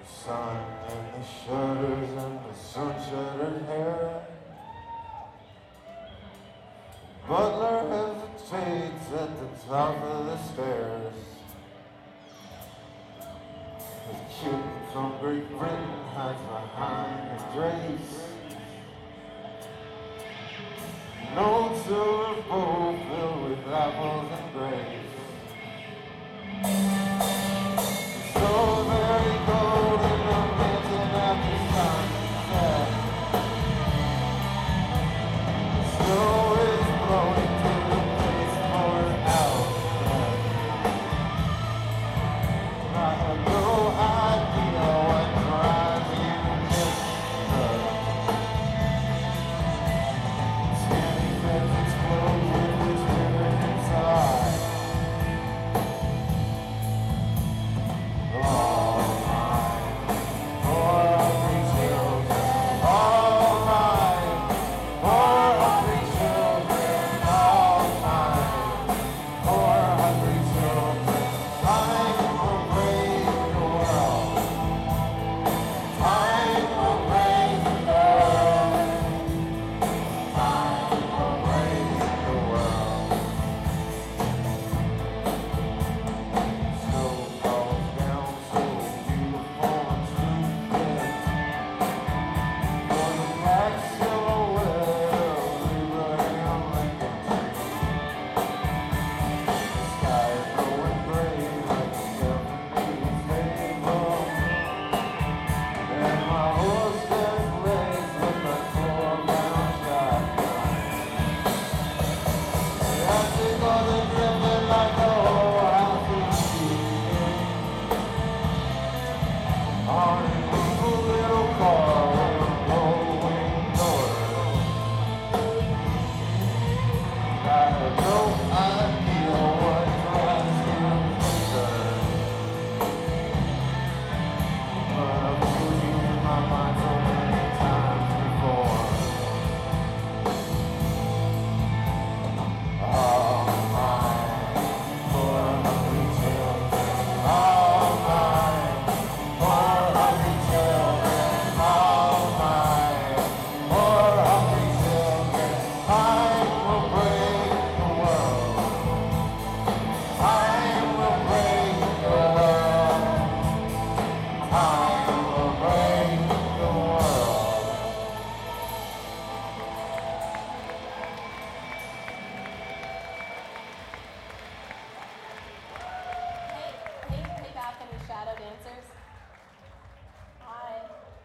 sun and the shutters and the sun-shuttered hair. Butler hesitates at the top of the stairs. His kid from Great Britain hides behind his drapes. An old silver bowl filled with apples and grapes. So very cold in the mountain after sunset. Snow is blowing to the place for an outlet. I have no idea what drives you missed. Skinny fence explode with its ribbon inside. On